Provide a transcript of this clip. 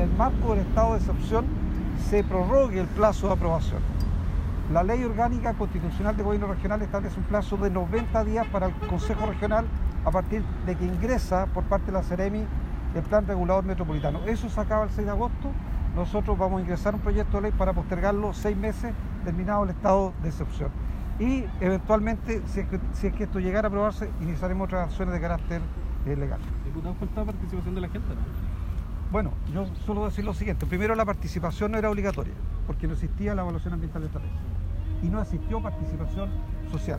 el marco del estado de excepción se prorrogue el plazo de aprobación. La Ley Orgánica Constitucional de Gobierno Regional establece un plazo de 90 días para el Consejo Regional a partir de que ingresa por parte de la Seremi el Plan Regulador Metropolitano. Eso se acaba el 6 de agosto. Nosotros vamos a ingresar un proyecto de ley para postergarlo 6 meses, terminado el estado de excepción. Y eventualmente, si es que esto llegara a aprobarse, iniciaremos otras acciones de carácter legal. Diputado, ¿falta participación de la gente, no? Bueno, yo solo decir lo siguiente. Primero, la participación no era obligatoria, porque no existía la evaluación ambiental estratégica y no existió participación social.